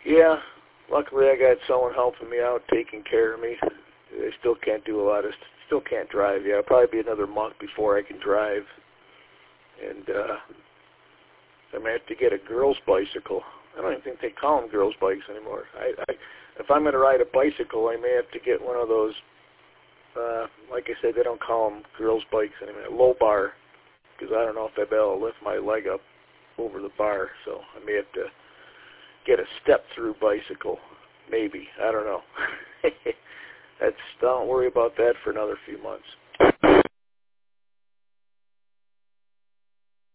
Yeah, luckily I got someone helping me out, taking care of me. I still can't do a lot of, still can't drive. Yeah, it'll probably be another month before I can drive. And I may have to get a girl's bicycle. I don't even think they call them girls' bikes anymore. If I'm going to ride a bicycle, I may have to get one of those, like I said, they don't call them girls' bikes anymore, low bar, because I don't know if I'll be able to lift my leg up over the bar, so I may have to get a step-through bicycle, maybe. I don't know. Don't worry about that for another few months.